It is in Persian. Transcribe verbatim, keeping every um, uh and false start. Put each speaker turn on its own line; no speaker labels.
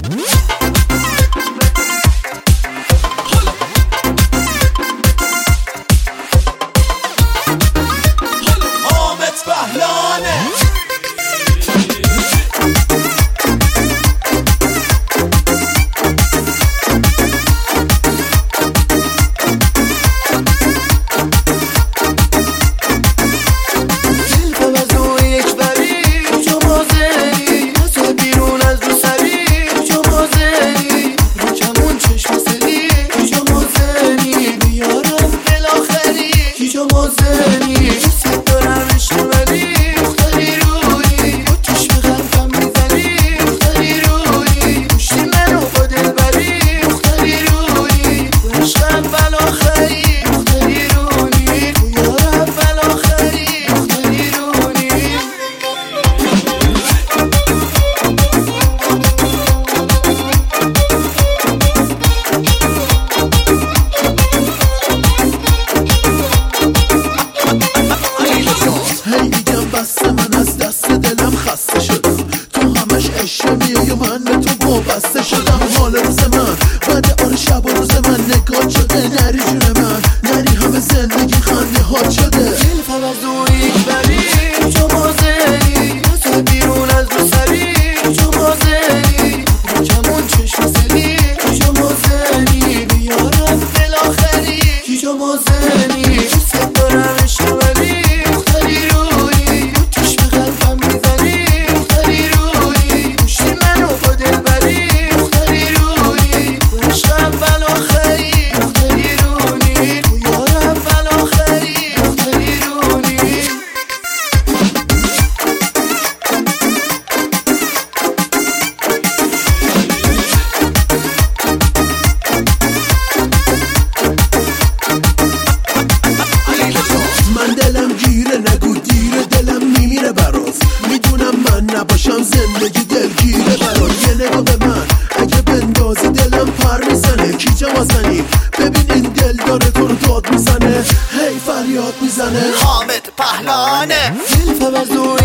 من به تو وابسته شدم. حال روز من بعد آن شب و روز من نگاه شده. نری جون من نری، همه زندگی خنده هات شده.
دل فوزو یک بری تو مازنی، تو بیرون از رو سری تو مازنی، کمون چشم سری تو مازنی، بیارم دل آخری تو مازنی. دوست دارم اشتولی مختاری روی توش به قلبم میزنی مختاری روی گوشی منو با دل بری مختاری روی عشقم بل آخری مختاری رونی تو یارم بل آخری مختاری رونی.
من دلم گیره نگو دیره، دلم میمیره برات. میدونم من نباشم زندگی دلگیره برات. یه نگاه به من اگه بندازی دلم پر میزنه. کیچه واسنی ببین این دل داره تو رو داد میزنه، هی فریاد میزنه.
حامد پهلانه دل فوزو